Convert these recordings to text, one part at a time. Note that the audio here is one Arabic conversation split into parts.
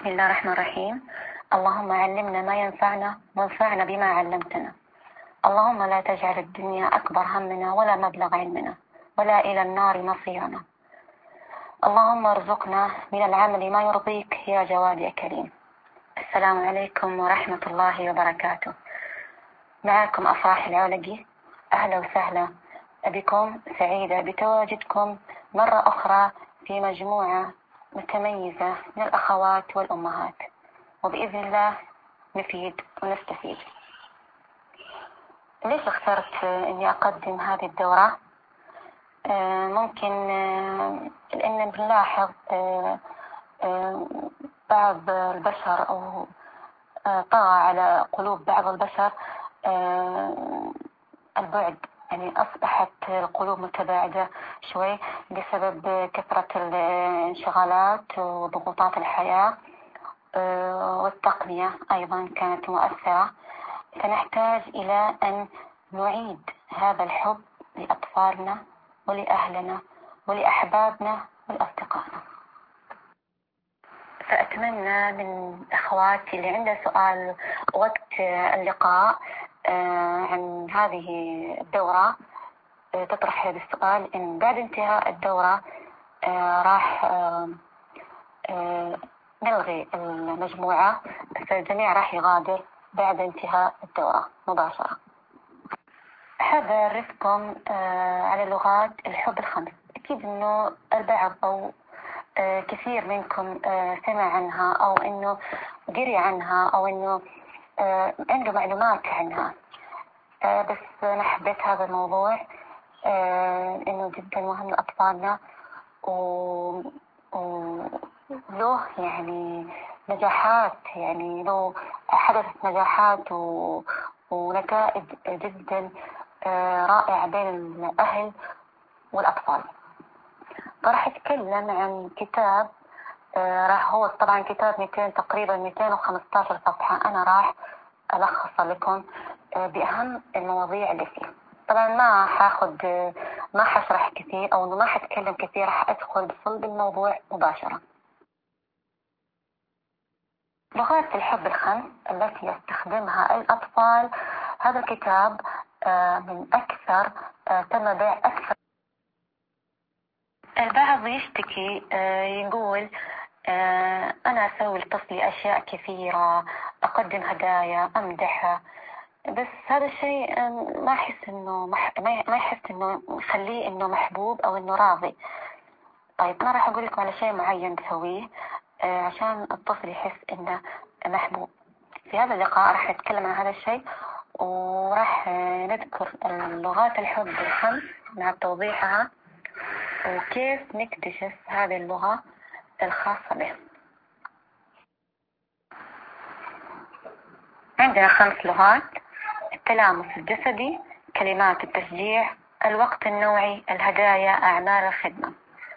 بسم الله الرحمن الرحيم. اللهم علمنا ما ينفعنا وانفعنا بما علمتنا. اللهم لا تجعل الدنيا أكبر همنا ولا مبلغ علمنا ولا إلى النار مصيرنا. اللهم ارزقنا من العمل ما يرضيك يا جواد يا كريم. السلام عليكم ورحمة الله وبركاته. معكم أفراح العولقي. أهلا وسهلا بكم، سعيدة بتواجدكم مرة أخرى في مجموعة متميزة من الأخوات والأمهات، وبإذن الله نفيد ونستفيد. ليش اخترت أني أقدم هذه الدورة؟ ممكن لأن بنلاحظ بعض البشر أو طغى على قلوب بعض البشر البعد، يعني أصبحت القلوب متباعدة شوي بسبب كثرة الانشغالات وضغوطات الحياة، والتقنية أيضا كانت مؤثرة. فنحتاج إلى أن نعيد هذا الحب لأطفالنا ولأهلنا ولأحبابنا ولأصدقائنا. فأتمنى من أخواتي اللي عنده سؤال وقت اللقاء عن هذه الدورة تطرح هذا السؤال، إن بعد انتهاء الدورة راح نلغي المجموعة، فالجميع راح يغادر بعد انتهاء الدورة مباشرة. أحب أعرفكم على لغات الحب الخمس. أكيد إنه البعض أو كثير منكم سمع عنها أو إنه قري عنها أو إنه عنده معلومات عنها، بس أنا حبيت هذا الموضوع إنه جدا مهم لأطفالنا، وله يعني نجاحات، يعني له حدثت نجاحات ونتائج جدا رائعة بين الأهل والأطفال. راح أتكلم عن كتاب هو طبعا كتاب 200 تقريبا 215 صفحة. أنا راح ألخص لكم بأهم المواضيع اللي فيه. طبعا ما حشرح كثير أو ما حتكلم كثير، راح أدخل بصلب الموضوع مباشرة. لغات الحب الخمس التي يستخدمها الأطفال. هذا الكتاب من أكثر تم بيع أكثر. البعض يشتكي يقول أنا أسوي لطفلي أشياء كثيرة، أقدم هدايا، أمدحه، بس هذا الشيء ما أحس إنه ما يحس إنه يخليه إنه محبوب أو إنه راضي. طيب أنا راح أقول لكم على شيء معين تسويه عشان الطفل يحس إنه محبوب. في هذا اللقاء راح نتكلم عن هذا الشيء، وراح نذكر لغات الحب الخمس مع توضيحها وكيف نكتشف هذه اللغة الخاصة به. عندنا 5 لغات: التلامس الجسدي، كلمات التشجيع، الوقت النوعي، الهدايا، أعمال الخدمة.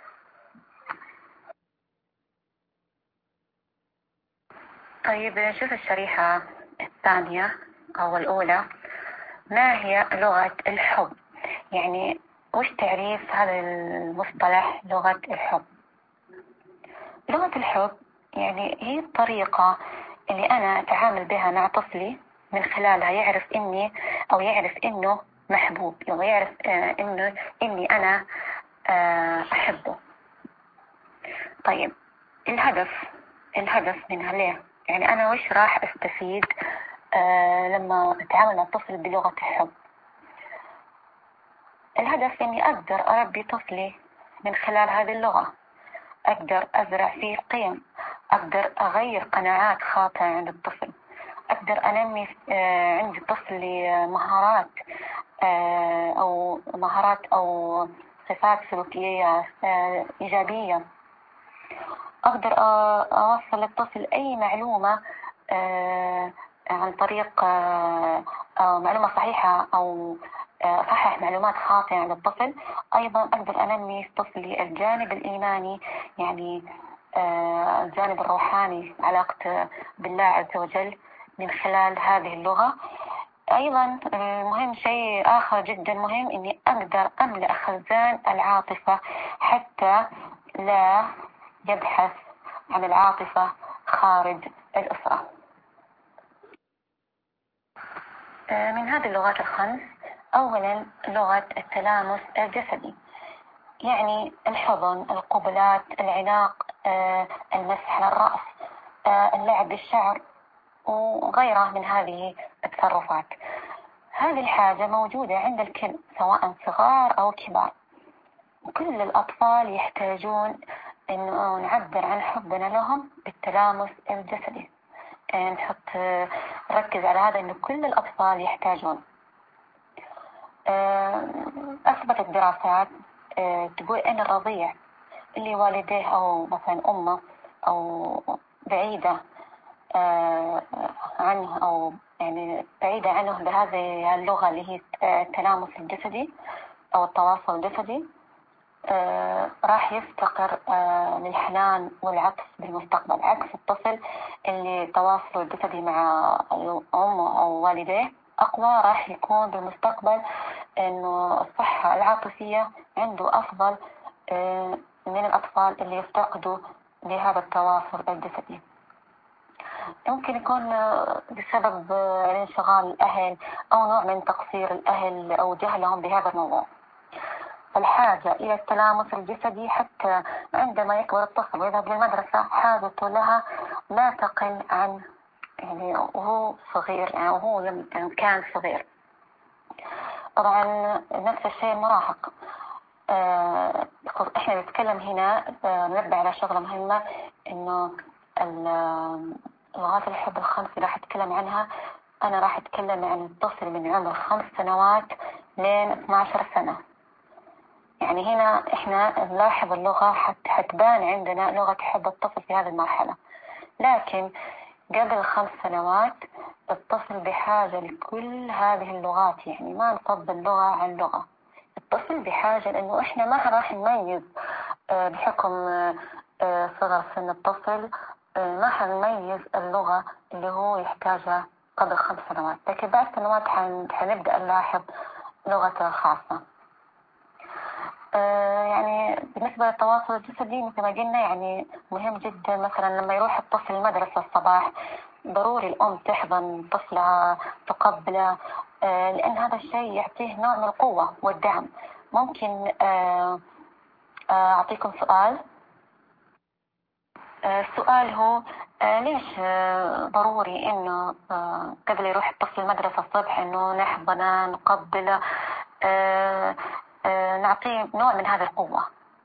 طيب نشوف الشريحة الثانية أو الأولى. ما هي لغة الحب؟ يعني وش تعريف هذا المصطلح لغة الحب؟ لغة الحب يعني هي الطريقة اللي أنا أتعامل بها مع طفلي، من خلالها يعرف إني أو يعرف إنه محبوب، أو يعرف إني أنا أحبه. طيب الهدف منها ليه؟ يعني أنا وش راح أستفيد لما أتعامل مع الطفل بلغة الحب؟ الهدف إني أقدر أربي طفلي من خلال هذه اللغة، أقدر أزرع فيه قيم، أقدر أغير قناعات خاطئة عند الطفل، أقدر أنمي عند الطفل مهارات أو صفات سلوكية إيجابية. أقدر أوصل للطفل أي معلومة عن طريق معلومة صحيحة أو أصحح معلومات خاطئة عن الطفل. أيضا أقدر أنمي في طفلي الجانب الإيماني، يعني الجانب الروحاني، علاقته بالله عز وجل من خلال هذه اللغة. أيضا مهم شيء آخر جدا مهم، إني أقدر أملأ خزان العاطفة حتى لا يبحث عن العاطفة خارج الأسرة. من هذه اللغات الخمس، أولا لغة التلامس الجسدي، يعني الحضن، القبلات، العناق، المسح على الرأس، اللعب بالشعر وغيرها من هذه التصرفات. هذه الحاجة موجودة عند الكل سواء صغار أو كبار. كل الأطفال يحتاجون إنه نعبر عن حبنا لهم بالتلامس الجسدي. ركز على هذا إنه كل الأطفال يحتاجون. أثبتت الدراسات تقول إن الرضيع اللي والديه أو مثلا أمه أو بعيدة عنه أو يعني بعيدة عنه بهذه اللغة اللي هي التلامس الجسدي أو التواصل الجسدي، راح يفتقر للحنان والعطف بالمستقبل، عكس الطفل اللي تواصله الجسدي مع أمه أو والديه أقوى، راح يكون بالمستقبل إنه الصحة العاطفية عنده أفضل من الأطفال اللي يفتقدوا لهذا التواصل الجسدي. يمكن يكون بسبب انشغال الأهل أو نوع من تقصير الأهل أو جهلهم بهذا الموضوع. الحاجة إلى التلامس الجسدي حتى عندما يكبر الطفل ويذهب للمدرسة حاجته لها لا تقل عن يعني وهو صغير، يعني وهو لما كان صغير. طبعا نفس الشيء المراهق. احنا نتكلم هنا ننبه على شغلة مهمة، انه لغات الحب الخمس اللي راح اتكلم عنها انا راح اتكلم عن الطفل من عمر 5 سنوات لين 12 سنة. يعني هنا احنا نلاحظ اللغة حتبان عندنا لغة حب الطفل في هذه المرحلة، لكن قبل 5 سنوات الطفل بحاجة لكل هذه اللغات. يعني ما نفضل لغة عن لغة. الطفل بحاجة لأنه إحنا ما راح نميز بحكم صغر سن الطفل، ما حنميز اللغة اللي هو يحتاجها قبل 5 سنوات، لكن بعد سنوات حنبدأ نلاحظ لغة خاصة. يعني بالنسبة للتواصل الجسدي مثل ما قلنا يعني مهم جدا. مثلا لما يروح الطفل المدرسة الصباح ضروري الأم تحضن طفلها تقبله، لأن هذا الشيء يعطيه نوع من القوة والدعم. ممكن أعطيكم سؤال. السؤال هو ليش ضروري إنه قبل يروح الطفل المدرسة الصبح إنه نحضنه نقبله، نعطيه نوع من هذه القوة؟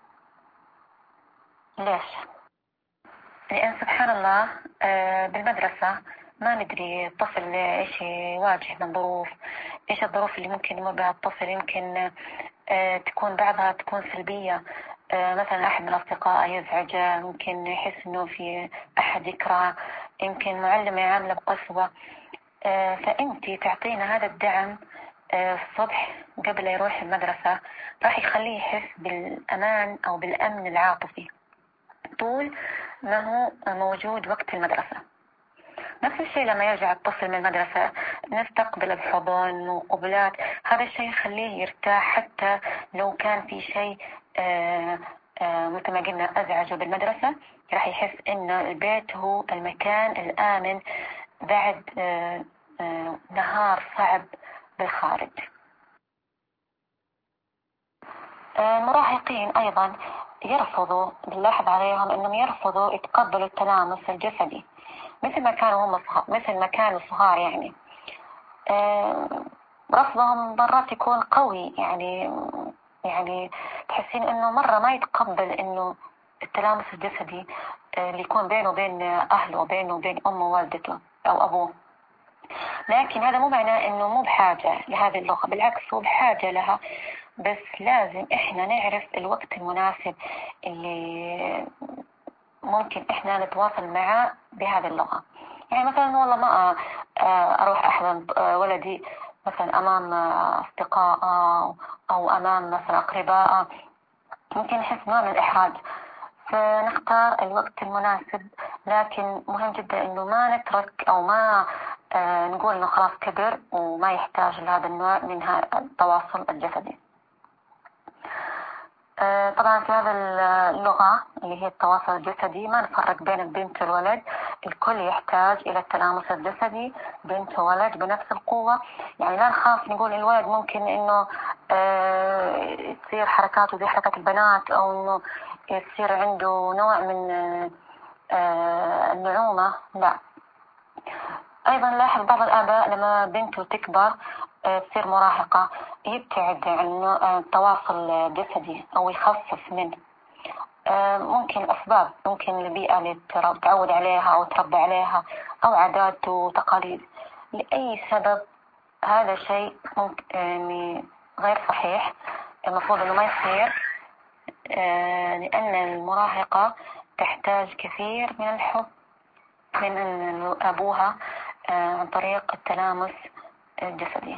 ليش؟ لأن سبحان الله بالمدرسة ما ندري الطفل إيش يواجه من ظروف، إيش الظروف اللي ممكن يمر بها الطفل. يمكن تكون بعضها تكون سلبية، مثلا أحد من الأصدقاء يزعجه، ممكن يحس إنه في أحد يكره، يمكن معلمة يعامله بقسوة. فأنتي تعطينا هذا الدعم الصبح قبل يروح المدرسة، راح يخليه يحس بالأمان أو بالأمن العاطفي طول ما هو موجود وقت المدرسة. نفس الشيء لما يرجع الطفل من المدرسة نستقبل بحضن وقبلات، هذا الشيء يخليه يرتاح. حتى لو كان في شيء مثل ما قلنا أزعجه بالمدرسة، راح يحس إن البيت هو المكان الآمن بعد نهار صعب بالخارج. المراهقين أيضا يرفضوا، بنلاحظ عليهم إنهم يرفضوا يتقبلوا التلامس الجسدي مثل ما كانوا هم صغار، مثل ما كانوا صغار. يعني رفضهم مرات يكون قوي، يعني تحسين إنه مرة ما يتقبل إنه التلامس الجسدي اللي يكون بينه وبين أهله وبينه وبين أمه ووالدته أو أبوه. لكن هذا مو معناه إنه مو بحاجة لهذه اللغة، بالعكس هو بحاجة لها، بس لازم إحنا نعرف الوقت المناسب اللي ممكن إحنا نتواصل معه بهذه اللغة. يعني مثلا والله ما أروح أحضن ولدي مثلا أمام أصدقائه أو أمام مثلا أقربائه، ممكن يحس نوع من الإحراج، فنختار الوقت المناسب. لكن مهم جدا إنه ما نترك أو ما نقول إنه خلاص كبر وما يحتاج لهذا النوع من التواصل الجسدي. طبعا في هذا اللغة اللي هي التواصل الجسدي ما نفرق بين البنت والولد، الكل يحتاج إلى التلامس الجسدي، بنت وولد بنفس القوة. يعني لا نخاف نقول الولد ممكن إنه تصير حركاته زي حركات البنات، أو إنه يصير عنده نوع من النعومة. لا. أيضا لاحظ بعض الآباء لما بنته تكبر تصير مراهقة يبتعد عن التواصل الجسدي أو يخفف منه. ممكن أسباب، ممكن البيئة اللي تعود عليها أو تربى عليها، أو عادات وتقاليد. لأي سبب هذا شيء ممكن يعني غير صحيح، المفروض أنه ما يصير، لأن المراهقة تحتاج كثير من الحب من أبوها عن طريق التلامس الجسدي.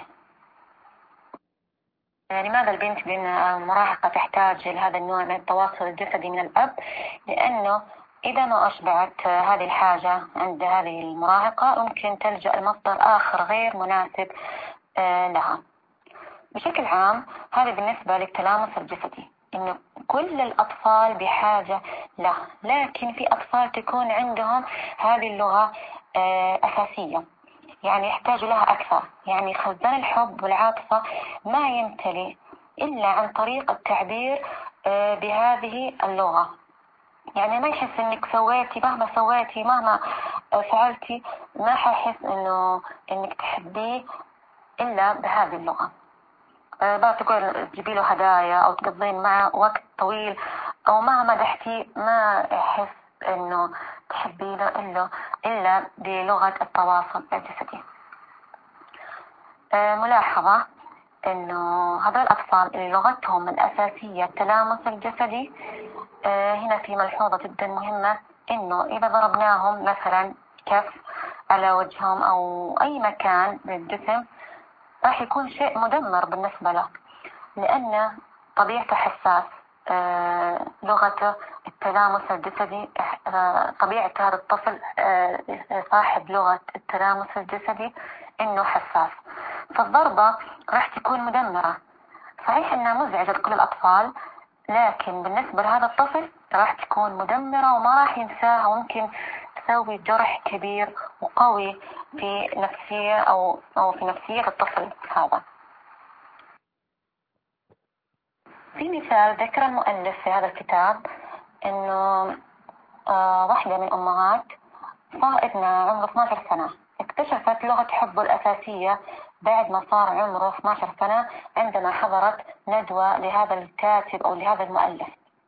لماذا البنت المراهقة تحتاج لهذا النوع من التواصل الجسدي من الأب؟ لأنه إذا ما أشبعت هذه الحاجة عند هذه المراهقة ممكن تلجأ لمصدر آخر غير مناسب لها. بشكل عام هذا بالنسبة للتلامس الجسدي، إنه كل الأطفال بحاجة له، لكن في أطفال تكون عندهم هذه اللغة أساسية، يعني يحتاج لها أكثر. يعني خزان الحب والعاطفة ما يمتلي إلا عن طريق التعبير بهذه اللغة. يعني ما يحس إنك سويتي مهما سويتي مهما فعلتي، ما حيحس إنك تحبيه إلا بهذه اللغة. بقى تقول تجيبي له هدايا أو تقضين معه وقت طويل أو مهما مدحتي، ما يحس إنه تحبي له إلا بلغة التواصل الجسدي. ملاحظة إنه هذول الأطفال اللي لغتهم الأساسية التلامس الجسدي، هنا في ملحوظة جدا مهمة، إنه إذا ضربناهم مثلا كف على وجههم أو أي مكان بالجسم راح يكون شيء مدمر بالنسبة له، لأن طبيعته حساس. لغته التلامس الجسدي، طبيعة هذا الطفل صاحب لغة التلامس الجسدي إنه حساس، فالضربة راح تكون مدمرة. صحيح إنها مزعجة لكل الأطفال، لكن بالنسبة لهذا الطفل راح تكون مدمرة وما راح ينساها، وممكن تسوي جرح كبير وقوي في نفسية أو في نفسية الطفل هذا. في مثال ذكر المؤلف في هذا الكتاب إنه واحدة من أمهات ابنها عمره 12 سنة اكتشفت لغة حبه الأساسية بعد ما صار عمره 12 سنة، عندما حضرت ندوة لهذا الكاتب أو لهذا المؤلف.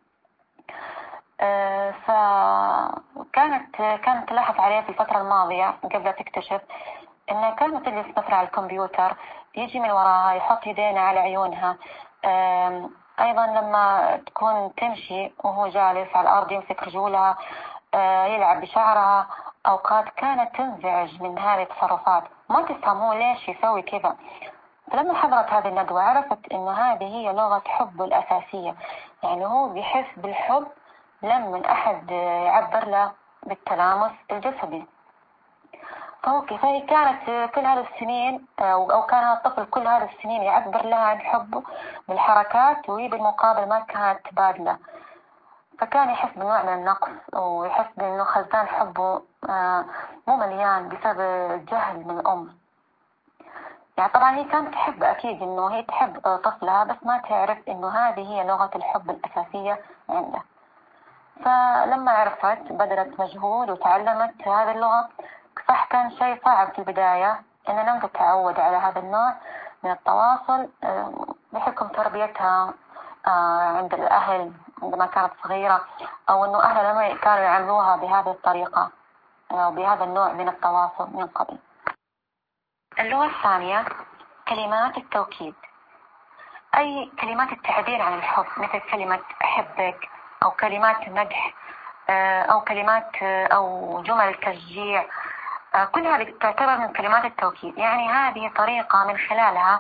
كانت تلاحظ عليه في الفترة الماضية قبل تكتشف إنها كانت تجلس مثلا على الكمبيوتر، يجي من وراها يحط يدينا على عيونها. أيضا لما تكون تمشي وهو جالس على الأرض يمسك رجولها، يلعب بشعرها. أوقات كانت تنزعج من هذه التصرفات، ما تفهم هو ليش يسوي كذا. فلما حضرت هذه الندوة عرفت إنه هذه هي لغة حبه الأساسية، يعني هو بيحس بالحب لما أحد يعبر له بالتلامس الجسدي. فهي كانت كل هذه السنين أو كان هذا الطفل كل هذه السنين يعبر لها عن حبه بالحركات، وهي بالمقابل ما كانت تبادله. فكان يحس بنوع من النقص، ويحس بأنه خزان حبه مو مليان بسبب الجهل من الأم. يعني طبعا هي كانت تحب، أكيد إنه هي تحب طفلها، بس ما تعرف إنه هذه هي لغة الحب الأساسية عنده. فلما عرفت بذلت مجهود وتعلمت هذه اللغة. صح كان شيء صعب في البداية إننا نتعود على هذا النوع من التواصل بحكم تربيتها عند الأهل عندما كانت صغيرة، أو إنه أهلها لما كانوا يعاملوها بهذه الطريقة بهذا النوع من التواصل من قبل. اللغة الثانية كلمات التوكيد، أي كلمات التعبير عن الحب، مثل كلمة أحبك أو كلمات مدح أو كلمات أو جمل تشجيع. كل هذه تعتبر من كلمات التوكيد. يعني هذه طريقة من خلالها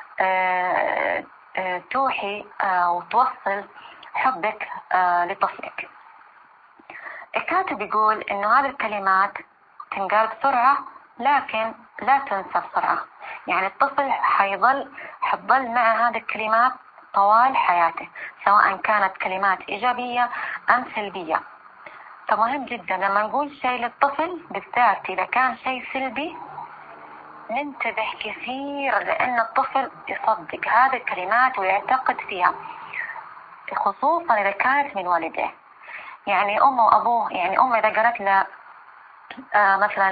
توحي أو توصل حبك لطفلك. الكاتب يقول إنه هذه الكلمات تنقال بسرعة لكن لا تنسى بسرعة. يعني الطفل حيظل مع هذه الكلمات طوال حياته، سواء كانت كلمات إيجابية أم سلبية. فمهم جدا لما نقول شيء للطفل بالذات إذا كان شيء سلبي ننتبه كثير، لأن الطفل يصدق هذه الكلمات ويعتقد فيها، خصوصا إذا كانت من والديه. يعني أمه وأبوه، يعني أمه إذا قالت له مثلا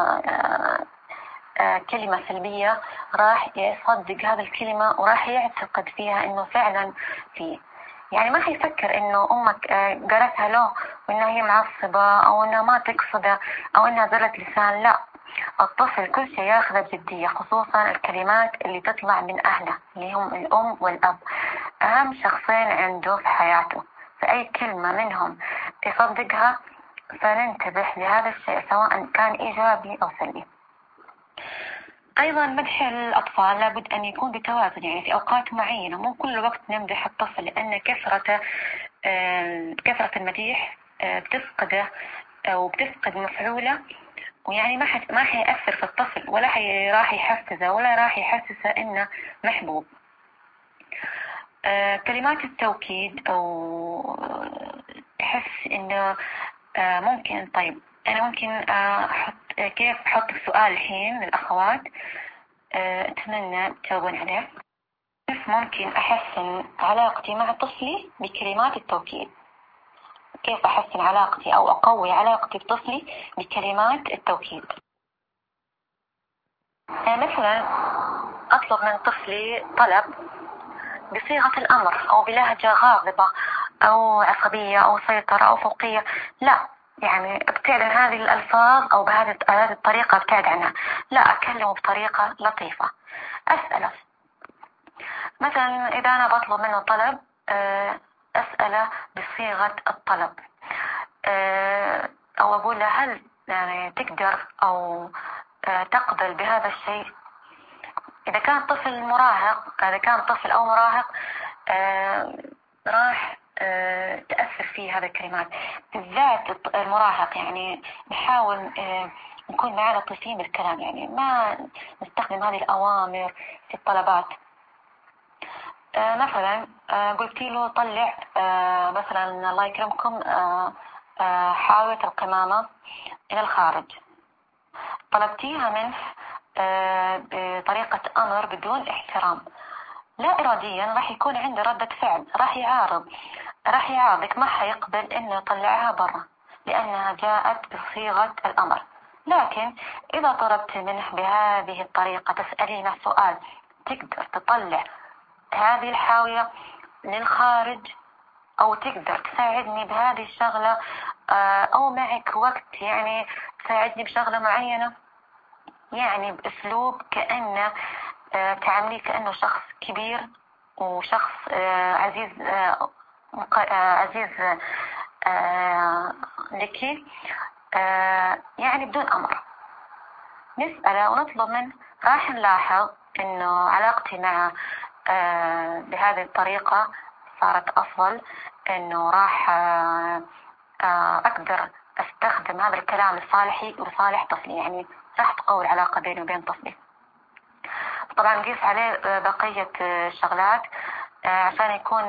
كلمة سلبية راح يصدق هذه الكلمة وراح يعتقد فيها إنه فعلا فيه. يعني ما حيفكر إنه أمك قالتها له وإنها هي معصبة أو إنها ما تقصده أو إنها زلة لسان. لا، الطفل كل شيء ياخذه بجدية، خصوصا الكلمات اللي تطلع من أهله اللي هم الأم والأب، أهم شخصين عنده في حياته، فأي كلمة منهم يصدقها فننتبه لهذا الشيء سواء كان إيجابي أو سلبي. أيضا مدح الأطفال لابد أن يكون بتوازن، يعني في أوقات معينة، مو كل وقت نمدح الطفل، لأن كثرة المديح بتفقده أو بتفقد مفعوله، ويعني ما حيأثر في الطفل ولا راح يحفزه ولا راح يحسسه إنه محبوب. كلمات التوكيد أو تحس إنه ممكن، طيب أنا ممكن كيف أحط سؤال الحين للأخوات أتمنى تجاوبون عليه. كيف ممكن أحسن علاقتي مع طفلي بكلمات التوكيد؟ كيف أحسن علاقتي أو أقوي علاقتي بطفلي بكلمات التوكيد؟ مثلا أطلب من طفلي طلب بصيغة الأمر أو بلهجة غاضبة أو عصبية أو سيطرة أو فوقية، لا، يعني ابتعد عن هذه الألفاظ أو بهذه الطريقة، ابتعد عنها. لا، أكلمه بطريقة لطيفة، أسأله مثلا إذا أنا بطلب منه طلب أسأله بصيغة الطلب، أو أقول له هل يعني تقدر أو تقبل بهذا الشيء. إذا كان طفل مراهق، إذا كان طفل أو مراهق راح تأثر فيه هذه الكلمات، بالذات المراهق. يعني نحاول نكون معاه لطيفين بالكلام، يعني ما نستخدم هذه الأوامر في الطلبات. مثلا قلتي له طلع مثلا الله يكرمكم حاوية القمامة إلى الخارج، طلبتيها منه بطريقة أمر بدون احترام، لا إراديا راح يكون عنده ردة فعل، راح يعارضك، ما حيقبل إنه يطلعها برا لأنها جاءت بصيغة الأمر. لكن إذا طلبت منه بهذه الطريقة، تسألينه سؤال تقدر تطلع هذه الحاوية للخارج أو تقدر تساعدني بهذه الشغلة أو معك وقت يعني تساعدني بشغلة معينة، يعني بأسلوب كأنه تعامليه كأنه شخص كبير وشخص عزيز عزيز لك، يعني بدون أمر. نسأله ونطلب منه، راح نلاحظ إنه علاقتي معه بهذه الطريقة صارت أفضل، إنه راح أقدر أستخدم هذا الكلام لصالحي ولصالح طفلي، يعني راح تقوي العلاقة بيني وبين طفلي. طبعا نقيس عليه بقية الشغلات عشان يكون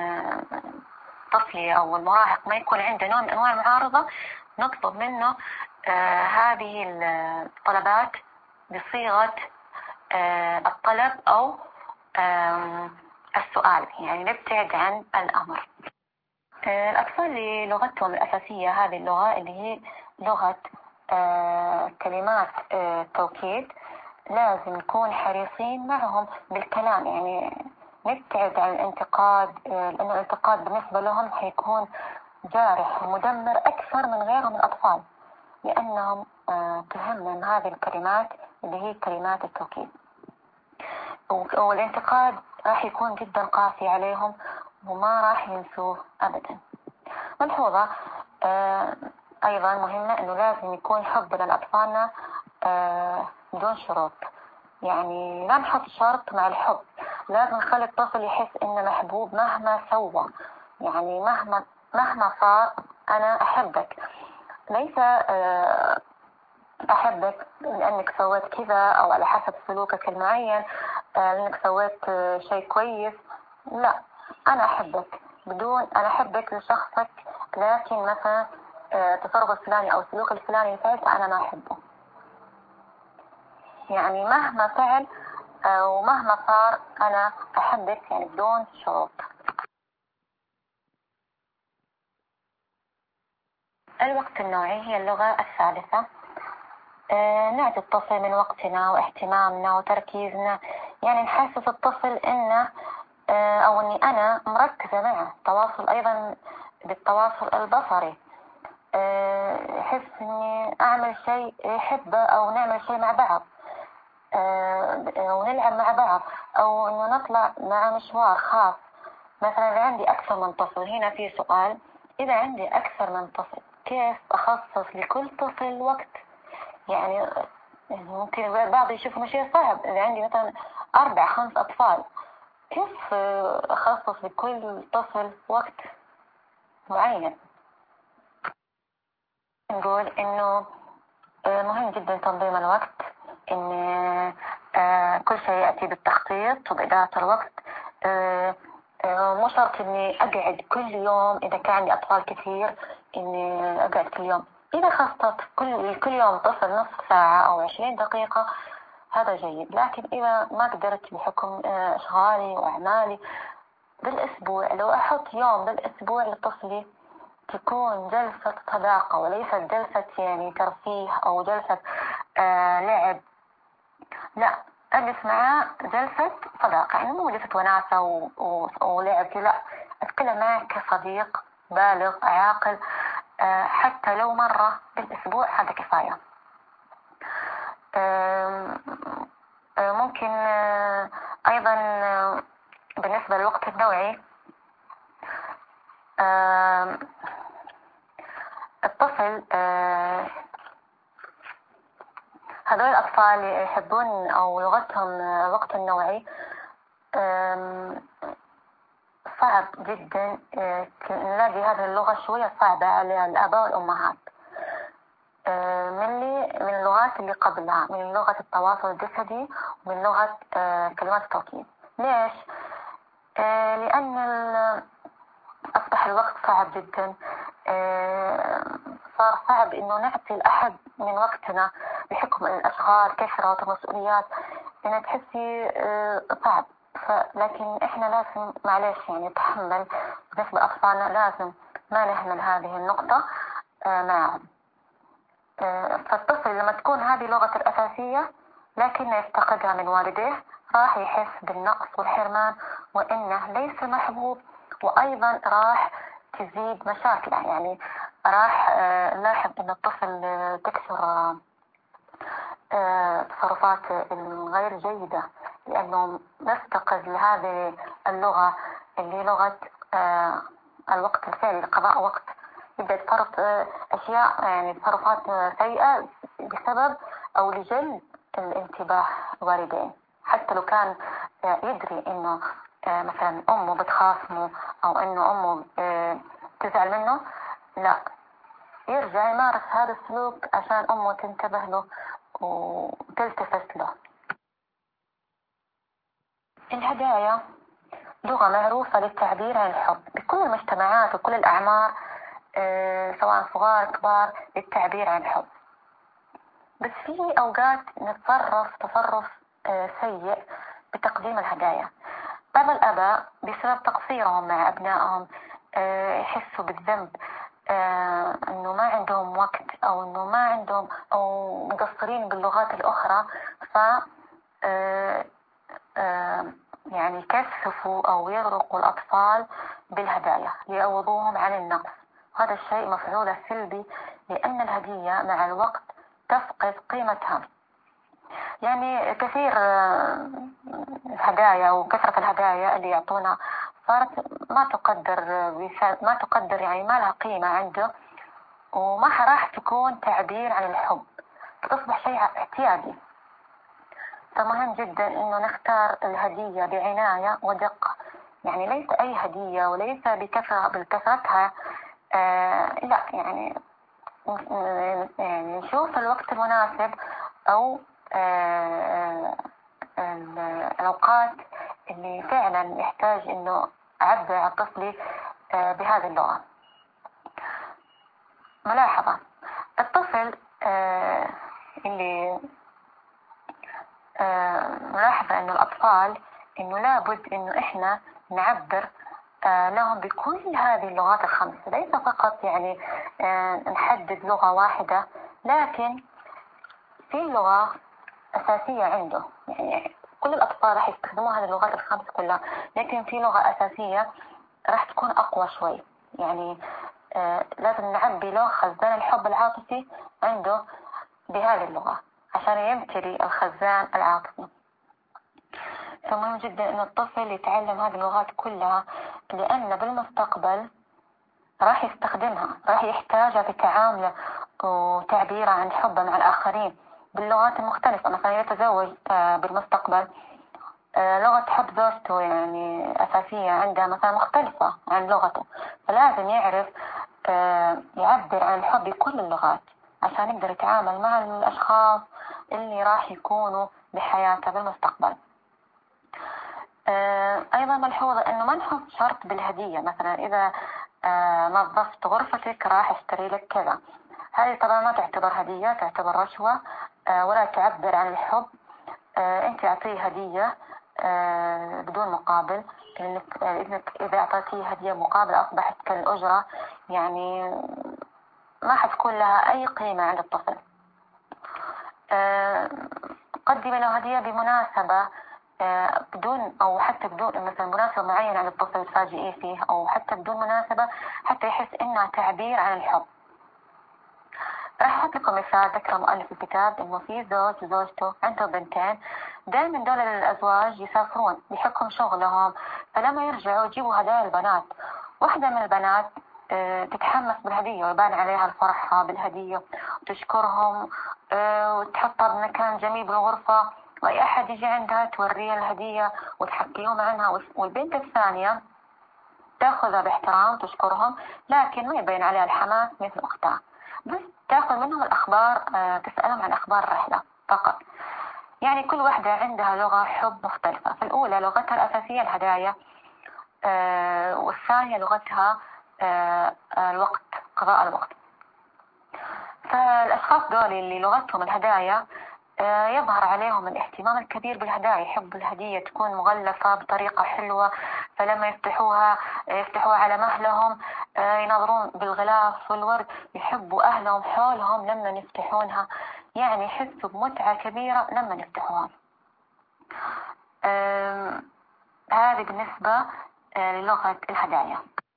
طفلي أو المراهق ما يكون عنده نوع من أنواع المعارضة. نطلب منه هذه الطلبات بصيغة الطلب أو السؤال، يعني نبتعد عن الأمر. الأطفال اللي لغتهم الأساسية هذه اللغة اللي هي لغة كلمات التوكيد، لازم نكون حريصين معهم بالكلام، يعني نبتعد عن الانتقاد، لأن الانتقاد بالنسبة لهم حيكون جارح ومدمر أكثر من غيرهم الأطفال، لأنهم تهمهم هذه الكلمات اللي هي كلمات التوكيد، والانتقاد راح يكون جدا قاسي عليهم وما راح ينسوه أبدا. ملحوظة أيضا مهمة أنه لازم يكون حبنا لأطفالنا بدون شروط، يعني لا نحط شرط مع الحب، لازم نخلي الطفل يحس إنه محبوب مهما سوى، يعني مهما صار أنا أحبك، ليس أحبك لأنك سويت كذا أو على حسب سلوكك المعين لأنك سويت شيء كويس، لا، أنا أحبك بدون، أنا أحبك لشخصك، لكن مثلا التصرف الفلاني أو السلوك الفلاني فعلته أنا ما أحبه، يعني مهما فعل ومهما صار أنا أحبك يعني بدون شروط. الوقت النوعي هي اللغة الثالثة. نعطي الطفل من وقتنا واهتمامنا وتركيزنا، يعني نحسس الطفل إنه أو إني أنا مركزة معه. تواصل أيضا بالتواصل البصري، يحس إني أعمل شيء يحبه أو نعمل شيء مع بعض، ونلعب مع بعض، أو إنه نطلع مع مشوار خاص. مثلا عندي أكثر من طفل، هنا في سؤال: إذا عندي أكثر من طفل كيف أخصص لكل طفل وقت؟ يعني ممكن بعض يشوفوا شيء صعب. إذا عندي مثلا 4-5 أطفال كيف أخصص لكل طفل وقت معين؟ نقول إنه مهم جدا تنظيم الوقت، إن كل شيء يأتي بالتخطيط وبإدارة الوقت. مو شرط إني أقعد كل يوم، إذا كان عندي أطفال كثير إني أقعد كل يوم. إذا خصصت كل يوم طفل نصف ساعة أو 20 دقيقة هذا جيد. لكن إذا ما قدرت بحكم أشغالي وأعمالي بالأسبوع، لو أحط يوم بالأسبوع لطفلي تكون جلسة صداقة وليست جلسة يعني ترفيه أو جلسة لعب، لا، أجلس معاه جلسة صداقة، يعني مو جلسة وناسة ولعب، لا، أتكلم معه كصديق بالغ عاقل. حتى لو مرة بالأسبوع هذا كفاية. ممكن أيضا بالنسبة للوقت النوعي، الطفل هذول الأطفال يحبون أو لغتهم الوقت النوعي صعب جدا. نلاقي هذه اللغة شوية صعبة على الآباء والأمهات. من اللغات اللي قبلها، من لغة التواصل الجسدي ومن لغة كلمات التوكيد. ليش؟ لأن أصبح الوقت صعب جدا. صار صعب إنه نعطي الأحد من وقتنا بحكم الأشغال كثرة ومسؤوليات، يعني تحسي صعب. لكن إحنا لازم معلش يعني نتحمل بالنسبة لأطفالنا، لازم ما نهمل هذه النقطة معهم. فالطفل لما تكون هذه لغته الأساسية لكن يفتقدها من والديه راح يحس بالنقص والحرمان وإنه ليس محبوب، وأيضا راح تزيد مشاكله. يعني راح نلاحظ إن الطفل تكثر تصرفات غير جيدة، لأنه نفتقد لهذه اللغة اللي لغة الوقت الفعلي، قضاء وقت. يبدأ يتصرف أشياء يعني تصرفات سيئة بسبب أو لجلب الانتباه الوالدين، حتى لو كان يدري إنه مثلا أمه بتخاصمه أو إنه أمه تزعل منه، لا، يرجع يمارس هذا السلوك عشان أمه تنتبه له وتلتفت له. الهدايا لغة معروفة للتعبير عن الحب بكل المجتمعات وكل الأعمار، سواء صغار كبار، للتعبير عن الحب. بس في أوقات نتصرف تصرف سيء بتقديم الهدايا. بعض الآباء بسبب تقصيرهم مع أبنائهم يحسوا بالذنب، أنه ما عندهم وقت أو أنه ما عندهم أو مقصرين باللغات الأخرى، ف يعني يكثفوا أو يغرقوا الأطفال بالهدايا ليعوضوهم عن النقص. هذا الشيء مفعوله سلبي، لأن الهدية مع الوقت تفقد قيمتها. يعني كثير الهدايا وكثرة الهدايا اللي يعطونا صارت ما تقدر يعني ما لها قيمة عنده، وما راح تكون تعبير عن الحب، تصبح شيء اعتيادي. فمهم جدا إنه نختار الهدية بعناية ودقة، يعني ليس أي هدية وليس بكثرتها، لا، يعني نشوف الوقت المناسب أو الأوقات اللي فعلا يحتاج إنه أعبر عن طفلي بهذه اللغة. ملاحظة: الطفل اللي ملاحظة إنه الأطفال إنه لابد إنه إحنا نعبر لهم بكل هذه اللغات الخمسة، ليس فقط يعني نحدد لغة واحدة، لكن في لغة أساسية عنده. يعني كل الأطفال راح يستخدموا هذه اللغات الخمس كلها، لكن في لغة أساسية راح تكون أقوى شوي. يعني لازم نعبي له خزان الحب العاطفي عنده بهذه اللغة عشان يمتلي الخزان العاطفي. فمهم جدا إنه الطفل يتعلم هذه اللغات كلها، لأن بالمستقبل راح يستخدمها، راح يحتاجها في تعامله وتعبيره عن حبه مع الآخرين باللغات المختلفة. مثلا يتزوج بالمستقبل، لغة حب زوجته يعني أساسية عندها مثلا مختلفة عن لغته، فلازم يعرف يعبر عن الحب بكل اللغات عشان يقدر يتعامل مع الأشخاص اللي راح يكونوا بحياته بالمستقبل. أيضا ملحوظة إنه ما نحط شرط بالهدية. مثلا إذا نظفت غرفتك راح اشتري لك كذا، هذه طبعا ما تعتبر هدية، تعتبر رشوة ولا تعبر عن الحب. أنت أعطيه هدية بدون مقابل، لأنك إذا أعطيتيه هدية مقابل أصبحت كالأجرة، يعني ما حتكون لها أي قيمة عند الطفل. قدمي له هدية بمناسبة بدون، أو حتى بدون مثلا مناسبة معينة عند الطفل تفاجئيه فيه، أو حتى بدون مناسبة حتى يحس إنها تعبير عن الحب. راح أحط لكم مثال ذكر مؤلف الكتاب إنه في زوج وزوجته عندهم بنتين، دائما دول الأزواج يسافرون بحكم شغلهم، فلما يرجعوا يجيبوا هدايا البنات. واحدة من البنات تتحمس بالهدية ويبان عليها الفرحة بالهدية وتشكرهم وتحطها بمكان جميل بالغرفة، وأي أحد يجي عندها توريه الهدية وتحكيهم عنها. والبنت الثانية تأخذها باحترام وتشكرهم، لكن ما يبين عليها الحماس مثل أختها، بس تأخذ منهم الأخبار، تسألهم عن أخبار الرحلة فقط. يعني كل واحدة عندها لغة حب مختلفة. فالأولى لغتها الأساسية الهدايا، والثانية لغتها الوقت، قضاء الوقت. فالأشخاص دول اللي لغتهم الهدايا يظهر عليهم الاهتمام الكبير بالهدايا، يحب الهدية تكون مغلفة بطريقة حلوة، فلما يفتحوها على مهلهم، ينظرون بالغلاف والورد، يحبوا أهلهم حولهم لما يفتحونها، يعني يحسوا بمتعة كبيرة لما يفتحوها. هذه بالنسبة للغة الهدايا.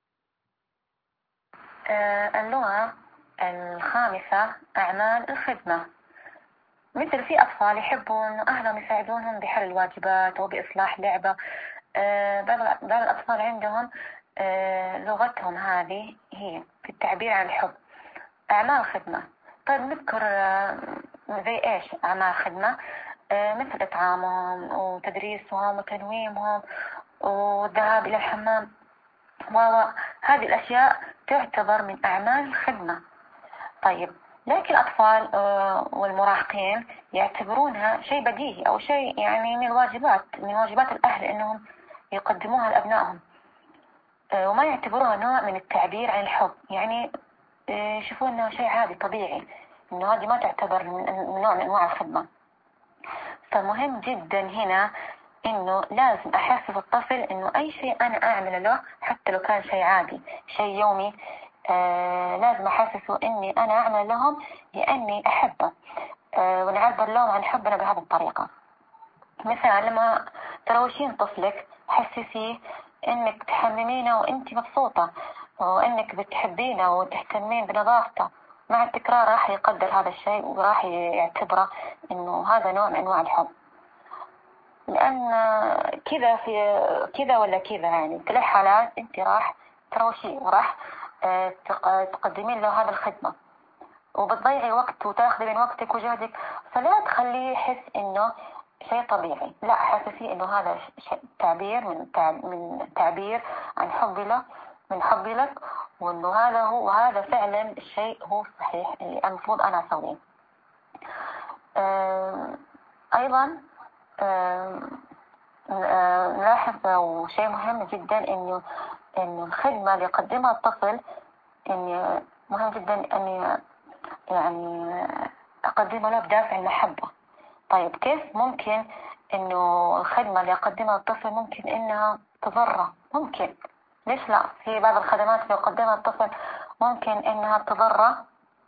اللغة الخامسة أعمال الخدمة. مثل في أطفال يحبوا إنه أهلهم يساعدونهم بحل الواجبات أو بإصلاح لعبة. بعض الأطفال عندهم لغتهم هذه هي في التعبير عن الحب. أعمال خدمة، طيب نذكر زي إيش أعمال خدمة؟ مثل إطعامهم وتدريسهم وتنويمهم والذهاب إلى الحمام، وهذه الأشياء تعتبر من أعمال الخدمة. طيب لكن الأطفال والمراهقين يعتبرونها شيء بديهي أو شيء يعني من واجبات الأهل إنهم يقدموها لأبنائهم، وما يعتبروها نوع من التعبير عن الحب. يعني يشوفون إنه شيء عادي طبيعي، إنه هذه ما تعتبر من نوع من أنواع الخدمة. فمهم جدا هنا إنه لازم أحسس الطفل إنه أي شيء أنا أعمله له حتى لو كان شيء عادي، شيء يومي، لازم أحسسه إني أنا أعمل لهم لأني أحبه، ونعبر لهم عن حبنا بهذه الطريقة. مثلا لما تروشين طفلك حسسيه إنك تحممينه وإنت مبسوطة، وإنك بتحبينه وتهتمين بنظافته. مع التكرار راح يقدر هذا الشيء وراح يعتبره إنه هذا نوع من أنواع الحب. لأن كذا في كذا ولا كذا، يعني في الحالات أنت راح تروشيه وراح تقدمين له هذا الخدمة، وبتضيعي وقت وتاخذي من وقتك وجهدك، فلا تخليه يحس إنه شيء طبيعي. لا، حسسي إنه هذا تعبير من تعبير عن حبي له، من حبي لك، وإنه هذا هو، وهذا فعلا الشيء هو الصحيح اللي المفروض أنا أسويه. أيضا نلاحظ وشيء مهم جدا إنه الخدمة اللي يقدمها الطفل إن مهم جدا أني يعني أقدمه له بدافع المحبة. طيب كيف ممكن إنه الخدمة اللي أقدمها للطفل ممكن إنها تضره؟ ممكن، ليش لا؟ في بعض الخدمات اللي يقدمها الطفل ممكن إنها تضره.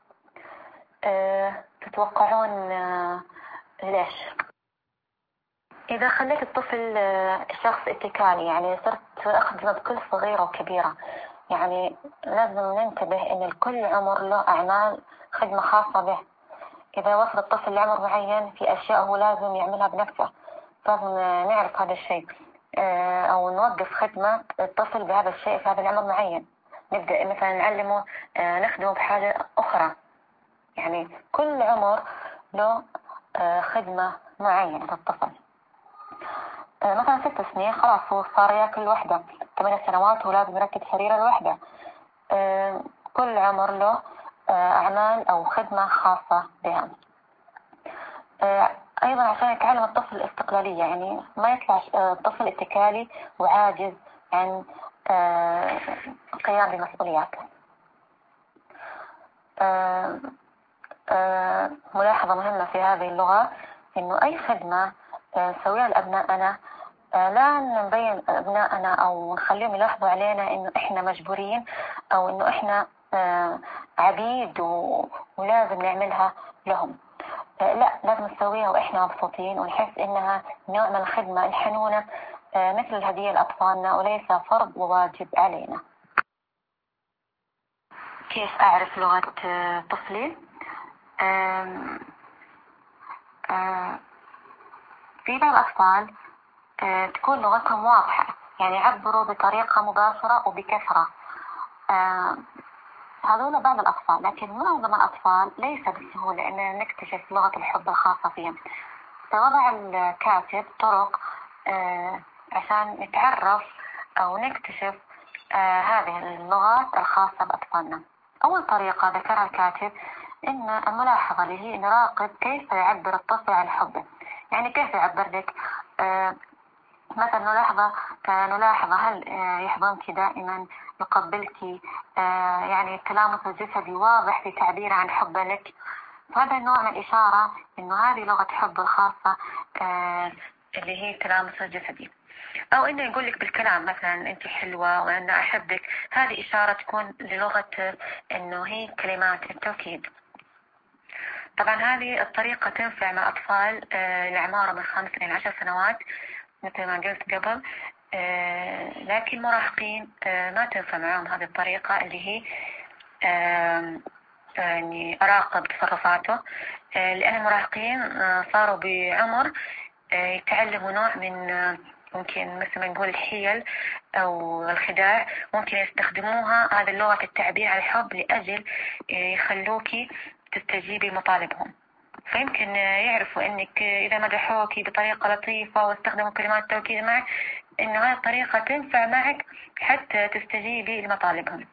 تتوقعون ليش؟ إذا خليت الطفل شخص اتكالي، يعني صرت أخدمه بكل صغيرة وكبيرة، يعني لازم ننتبه إن الكل عمر له أعمال خدمة خاصة به. إذا وصل الطفل لعمر معين في أشياء هو لازم يعملها بنفسه، لازم نعرف هذا الشيء، أو نوقف خدمة الطفل بهذا الشيء في هذا العمر معين. نبدأ مثلا نعلمه، نخدمه بحاجة أخرى. يعني كل عمر له خدمة معينة للطفل. مثلا 6 سنين خلاص هو صار ياكل لوحده، 8 سنوات هو لازم يركب سريره لوحده. كل عمر له أعمال أو خدمة خاصة بها. أيضا عشان يتعلم الطفل الاستقلالية، يعني ما يطلع الطفل اتكالي وعاجز عن القيام بمسؤولياته. ملاحظة مهمة في هذه اللغة إنه أي خدمة نسويها لأبنائنا لا نبين أبنائنا أو نخليهم يلاحظوا علينا إنه إحنا مجبورين أو إنه إحنا عبيد ولازم نعملها لهم. لا، لازم نسويها وإحنا مبسوطين ونحس إنها نوع من الخدمة الحنونة، مثل الهدية لأطفالنا وليس فرض وواجب علينا. كيف أعرف لغة طفلي؟ في بعض الأطفال تكون لغتهم واضحة، يعني يعبروا بطريقة مباشرة وبكثرة. هذول بعض الأطفال، لكن معظم الأطفال ليس بالسهولة أن نكتشف لغة الحب الخاصة فيهم. فوضع الكاتب طرق عشان نتعرف أو نكتشف هذه اللغات الخاصة بأطفالنا. أول طريقة ذكرها الكاتب إن الملاحظة، اللي هي نراقب كيف يعبر الطفل عن حبه. يعني كيف يعبر لك؟ مثلا نلاحظ هل يحضنك دائما، يقبلك، يعني التلامس الجسدي واضح في تعبيره عن حبه لك. فهذا النوع من الإشارة إنه هذه لغة حب الخاصة، اللي هي التلامس الجسدي. أو إنه يقول لك بالكلام مثلا أنت حلوة وأنا أحبك، هذه إشارة تكون للغة إنه هي كلمات التوكيد. طبعا هذه الطريقة تنفع مع أطفال الأعمار من 5 إلى 10 سنوات مثل ما قلت قبل، لكن مراهقين ما تنفع معهم هذه الطريقة، اللي هي يعني أراقب تصرفاته، لأن المراهقين صاروا بعمر يتعلموا نوع من ممكن مثل ما نقول الحيل أو الخداع، ممكن يستخدموها هذا لغة التعبير عن الحب لأجل يخلوكي تستجيبي مطالبهم. فيمكن يعرفوا انك اذا مدحوك بطريقة لطيفة واستخدموا كلمات توكيد معك، ان هذه الطريقة تنفع معك حتى تستجيبي لمطالبهم.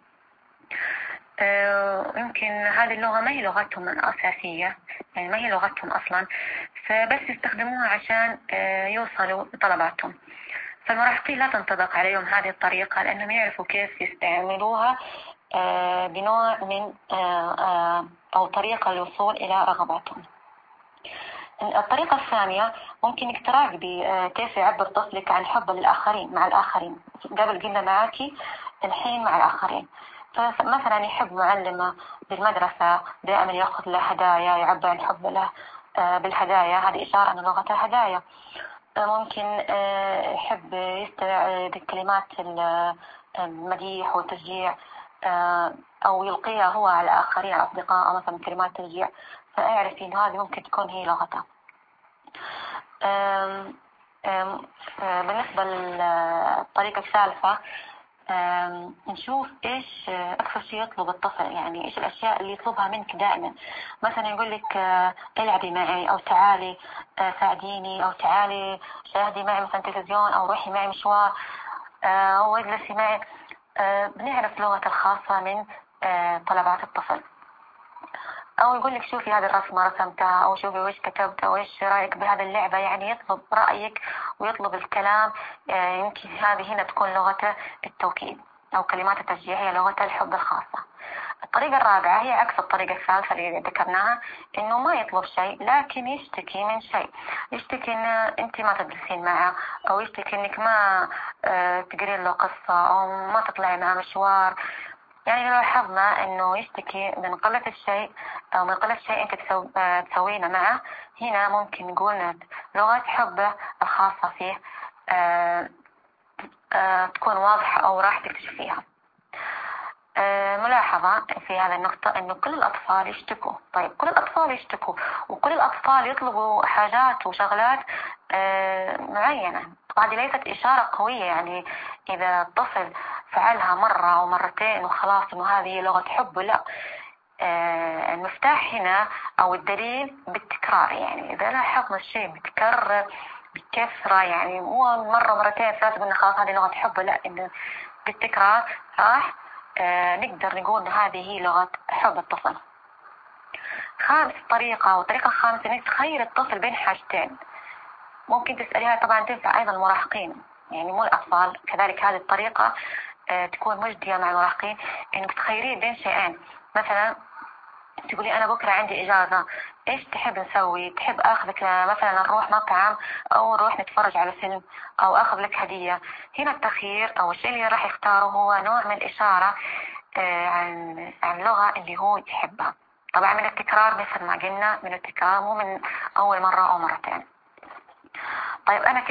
يمكن هذه اللغة ما هي لغتهم الأساسية، يعني ما هي لغتهم أصلا، فبس يستخدموها عشان يوصلوا لطلباتهم. فالمراهقين لا تنطبق عليهم هذه الطريقة، لأنهم يعرفوا كيف يستعملوها بنوع من أو طريقة للوصول إلى رغباتهم. الطريقة الثانية ممكن انك تراقبي كيف يعبر طفلك عن حبه للآخرين مع الآخرين. قبل قلنا معاكي، الحين مع الآخرين. فمثلا يحب معلمة بالمدرسة دائما يأخذ له هدايا، يعبر عن حبه له بالهدايا، هذه إشارة أن لغته هدايا. ممكن يحب يستمع بكلمات المديح والتشجيع، أو يلقيها هو على آخرين أصدقاء مثلا كلمات تشجيع، فأعرف إن هذه ممكن تكون هي لغته. بالنسبة للطريقة الثالثة، نشوف إيش أكثر شيء يطلب الطفل، يعني إيش الأشياء اللي يطلبها منك دائما. مثلا يقول لك العبي معي، أو تعالي ساعديني، أو تعالي شاهدي معي مثلا تلفزيون، أو روحي معي مشوار، أو اجلسي معي. بنعرف لغة الخاصة من طلبات الطفل. أو يقول لك شوفي هذه الرسمة رسمتها، أو شوفي وش كتبت، أو إيش رأيك بهذه اللعبة، يعني يطلب رأيك ويطلب الكلام. يمكن هذه هنا تكون لغة التوكيد، أو كلمات التشجيع هي لغة الحب الخاصة. الطريقة الرابعة هي عكس الطريقة الثالثة اللي ذكرناها، إنه ما يطلب شيء لكن يشتكي من شيء. يشتكي إن أنت ما تجلسين معه، أو يشتكي إنك ما تقرين له قصة، أو ما تطلعي معه مشوار. يعني لو لاحظنا إنه يشتكي من قلة الشيء أو من قلة شيء أنت تسوينه معه، هنا ممكن نقول لغة حبه الخاصة فيه تكون واضحة أو راح تكتشفيها. ملاحظة في هذه النقطة إنه كل الأطفال يشتكوا. طيب كل الأطفال يشتكوا وكل الأطفال يطلبوا حاجات وشغلات معينة. هذه ليست إشارة قوية، يعني إذا الطفل فعلها مرة أو مرتين وخلاص إنه هذه لغة حب، لا. المفتاح هنا أو الدليل بالتكرار. يعني إذا لاحظنا الشيء بتكرر بكثرة، يعني مو مرة مرتين ثلاثة قلنا خلاص هذه لغة حب، لا، إنه بالتكرار راح نقدر نقول إن هذه هي لغة حب الطفل. خامس طريقة والطريقة الخامسة إنك تخير الطفل بين حاجتين. ممكن تسأليها، طبعا تنفع أيضا المراهقين، يعني مو الأطفال. كذلك هذه الطريقة تكون مجدية مع المراهقين، إنك تخيرين بين شيئين. مثلا تقولي أنا بكرة عندي إجازة، إيش تحب نسوي؟ تحب أخذك مثلا نروح مطعم، أو نروح نتفرج على فيلم، أو أخذ لك هدية. هنا التخيير أو الشيء اللي راح يختاره هو نوع من الإشارة عن لغة اللي هو يحبها. طبعا من التكرار مثل ما قلنا، من التكرار مو من أول مرة أو مرتين. طيب أنا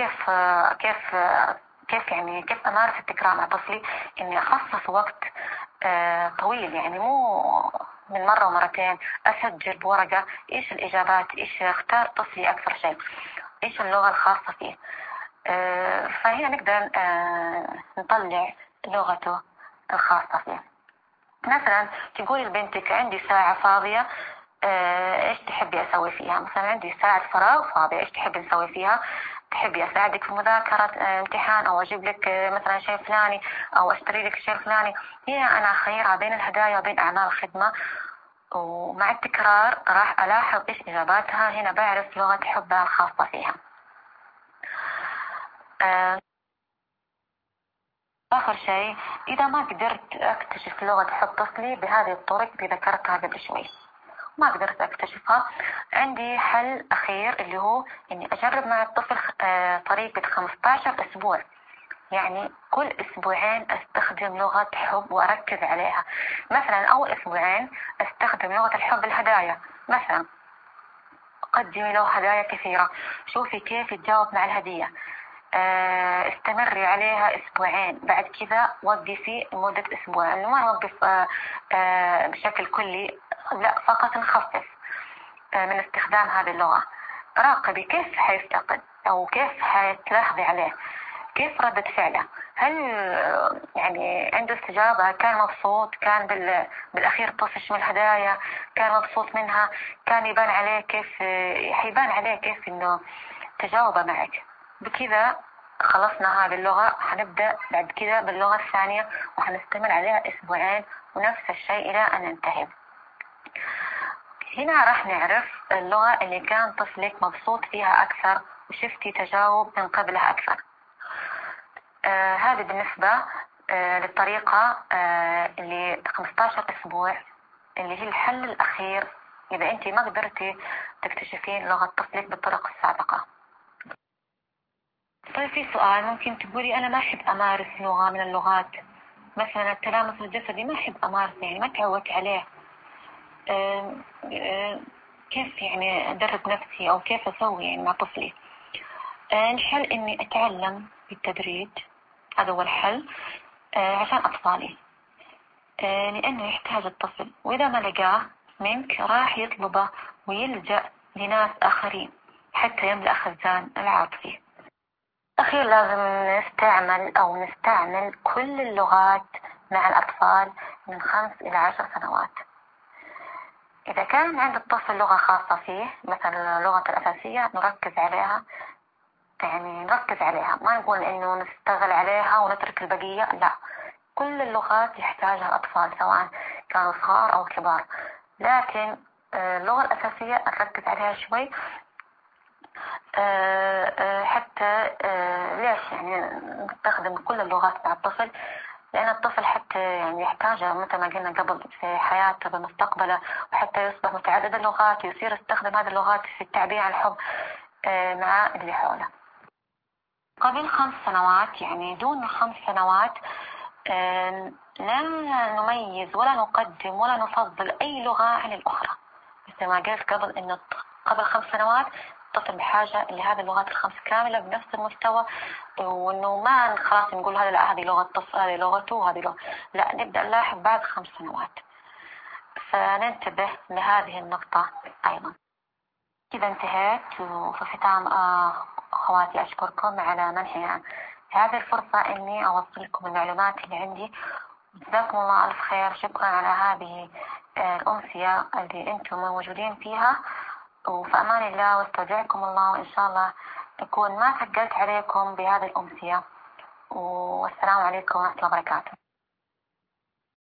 كيف أمارس التكرار مع طفلي؟ إني أخصص وقت طويل، يعني مو من مرة ومرتين. أسجل بورقة إيش الإجابات، إيش اختار طفلي أكثر شيء، إيش اللغة الخاصة فيه. فهنا نقدر نطلع لغته الخاصة فيه. مثلا تقولي لبنتك عندي ساعة فاضية، إيش تحبي أسوي فيها؟ مثلا عندي ساعة فراغ فاضية، إيش تحبي نسوي فيها؟ تحبي أساعدك في مذاكرة امتحان، أو أجيب لك مثلا شيء فلاني، أو أشتري لك شيء فلاني. هنا أنا أخيرها بين الهدايا وبين أعمال الخدمة، ومع التكرار راح ألاحظ إيش إجاباتها. هنا بعرف لغة حبها الخاصة فيها. آخر شيء، إذا ما قدرت أكتشف لغة حب طفلي بهذه الطرق اللي ذكرتها قبل شوي، ما قدرت أكتشفها، عندي حل أخير اللي هو إني أجرب مع الطفل طريقة 15 أسبوع. يعني كل أسبوعين أستخدم لغة حب وأركز عليها. مثلا أول أسبوعين أستخدم لغة الحب الهدايا، مثلا قدمي له هدايا كثيرة، شوفي كيف يتجاوب مع الهدية. استمري عليها أسبوعين، بعد كذا وقفي لمدة أسبوع. إنه ما نوقف بشكل كلي، لا، فقط نخفف من استخدام هذه اللغة. راقبي كيف حيفتقد أو كيف حتلاحظي عليه، كيف ردة فعله. هل يعني عنده استجابة؟ كان مبسوط؟ كان بالأخير طفش من الهدايا؟ كان مبسوط منها؟ كان يبان عليه كيف حيبان عليه كيف إنه تجاوب معك؟ بكذا خلصنا هذه اللغة. حنبدأ بعد كذا باللغة الثانية وحنستمر عليها أسبوعين، ونفس الشيء إلى أن ننتهي. هنا راح نعرف اللغة اللي كان طفلك مبسوط فيها أكثر وشفتي تجاوب من قبلها أكثر. هذه بالنسبة للطريقة اللي 15 أسبوع، اللي هي الحل الأخير إذا أنت ما قدرتي تكتشفين لغة طفلك بالطرق السابقة. طيب في سؤال، ممكن تقولي أنا ما أحب أمارس لغة من اللغات، مثلا التلامس الجسدي ما أحب أمارس، يعني ما تعودت عليه. كيف يعني أدرب نفسي أو كيف أسوي يعني مع طفلي؟ الحل إني أتعلم بالتدريج، هذا هو الحل عشان أطفالي. لأنه يحتاج الطفل، وإذا ما لقاه منك راح يطلبه ويلجأ لناس آخرين حتى يملأ خزان العاطفي. أخير لازم نستعمل كل اللغات مع الأطفال من 5 إلى 10 سنوات. إذا كان عند الطفل لغة خاصة فيه، مثلا اللغة الأساسية، نركز عليها، يعني نركز عليها، ما نقول إنه نستغل عليها ونترك البقية، لا. كل اللغات يحتاجها الأطفال سواء كانوا صغار أو كبار، لكن اللغة الأساسية نركز عليها شوي. حتى ليش يعني نستخدم كل اللغات مع الطفل؟ لأن الطفل حتى يعني يحتاجها مثل ما قلنا قبل في حياته بمستقبله، وحتى يصبح متعدد اللغات ويصير يستخدم هذه اللغات في التعبير عن الحب مع اللي حوله. قبل 5 سنوات، يعني دون 5 سنوات، لا نميز ولا نقدم ولا نفضل أي لغة عن الأخرى. مثل ما قلت قبل إنه قبل 5 سنوات الطفل بحاجة لهذه اللغات ال5 كاملة بنفس المستوى، وإنه ما خلاص نقول هذا لا هذه لغة الطفل هذه لغته وهذه لغة، لا نبدأ نلاحظ بعد 5 سنوات، فننتبه لهذه النقطة أيضا. كذا انتهيت، وفي ختام أخواتي أشكركم على منحي هذه الفرصة إني أوصل لكم المعلومات اللي عندي. جزاكم الله ألف خير، شكرا على هذه الأمسية اللي أنتم موجودين فيها، وفي أمان الله، واستودعكم الله، وإن شاء الله أكون ما ثقلت عليكم بهذه الأمسية، والسلام عليكم ورحمة الله وبركاته.